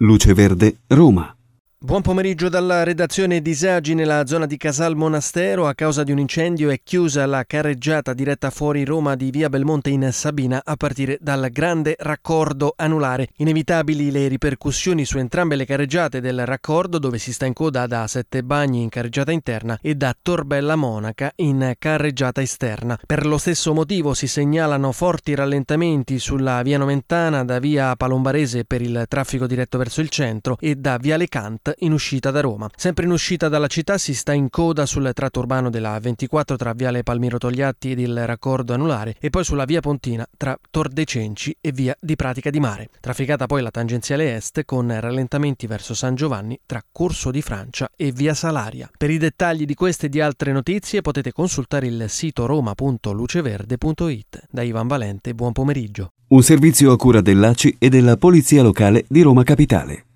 Luce Verde, Roma. Buon pomeriggio dalla redazione. Disagi nella zona di Casal Monastero. A causa di un incendio è chiusa la carreggiata diretta fuori Roma di via Belmonte in Sabina a partire dal grande raccordo anulare. Inevitabili le ripercussioni su entrambe le carreggiate del raccordo, dove si sta in coda da Sette Bagni in carreggiata interna e da Torbella Monaca in carreggiata esterna. Per lo stesso motivo si segnalano forti rallentamenti sulla via Nomentana da via Palombarese per il traffico diretto verso il centro e da viale Kant in uscita da Roma. Sempre in uscita dalla città si sta in coda sul tratto urbano della 24 tra viale Palmiro Togliatti ed il raccordo anulare e poi sulla via Pontina tra Tor dei Cenci e via di Pratica di Mare. Trafficata poi la tangenziale est con rallentamenti verso San Giovanni tra Corso di Francia e via Salaria. Per i dettagli di queste e di altre notizie potete consultare il sito roma.luceverde.it. Da Ivan Valente, buon pomeriggio. Un servizio a cura dell'ACI e della Polizia Locale di Roma Capitale.